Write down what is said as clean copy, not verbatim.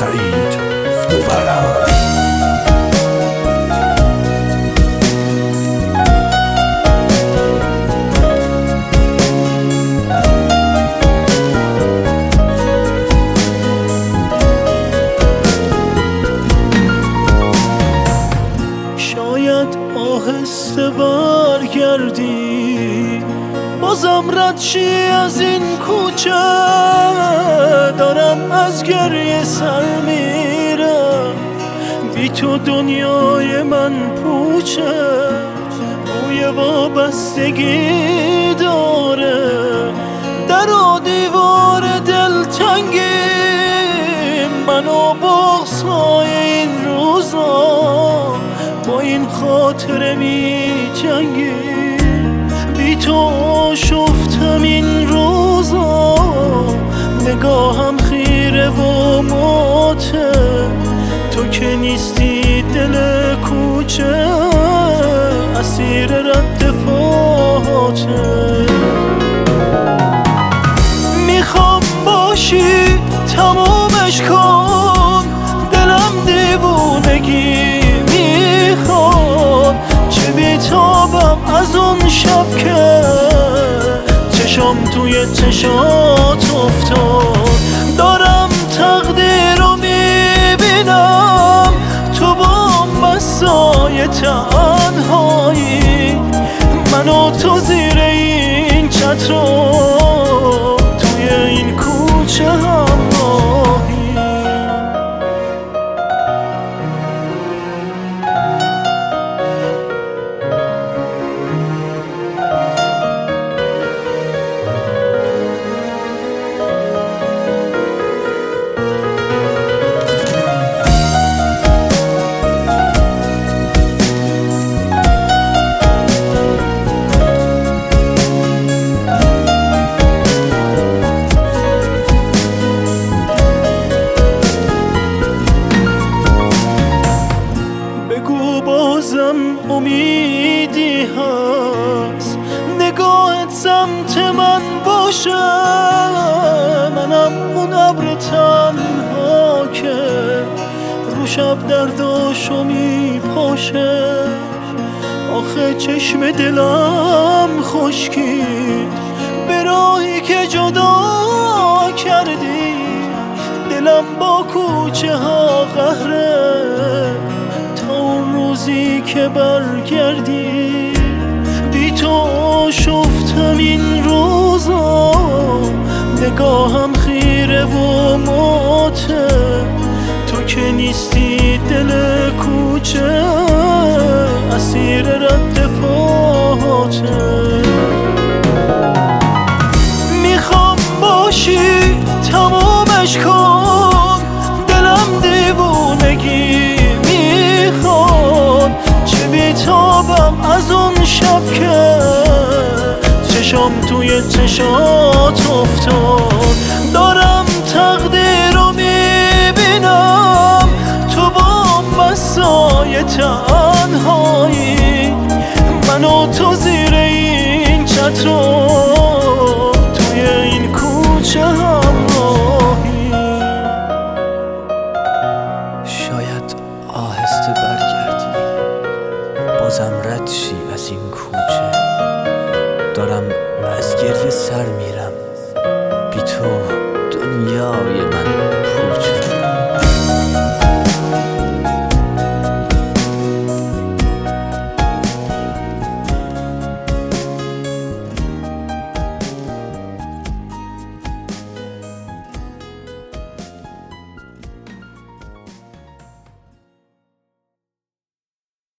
سعید گوبرد. شاید آهسته برگردی، بازم رد شی از این کوچه. دارم از گریه سر میرم، بی تو دنیای من پوچه. بوی وابستگی داره، در و دیوار دلتنگی منو بغض‌های این روزا با این خاطره می جنگی. بی تو شفتم این روزا، نگاهم خیره و ماته. تو که نیستی دل کوچه، اسیر رد پاته. میخوام باشی تمامش کن، دلم دیوونگی میخواد. چه بیتابم از اون شب که چشم توی چشات افتاد. دارم تقدیر رو میبینم، تو با مسای تنهایی. من و تو زیر این چتر، توی این کوچه همراهی. بازم امیدی هست، نگاهت سمت من باشه. منم اون ابر تنها که رو شب درداشو میپاشه. آخه چشم دلم خشکید به راهی که جدا کردی. دلم با کوچه ها قهره، روزی که برگردی. بی تو شفتم این روزا، نگاهم خیره و ماته. تو که نیستی دل کوچه، اسیر رد پاته. میخوام باشی تمامش کن، دلم دیوونگی میخواد. چه بیتابم از اون شب که چشم توی چشات افتاد. دارم تقدیر رو میبینم، تو با مسای تنهایی. من و تو زیر این چتر، توی این کوچه همراهی. شاید آهسته برگردی، بازم رد شی از این کوچه. دارم از گریه سر میرم،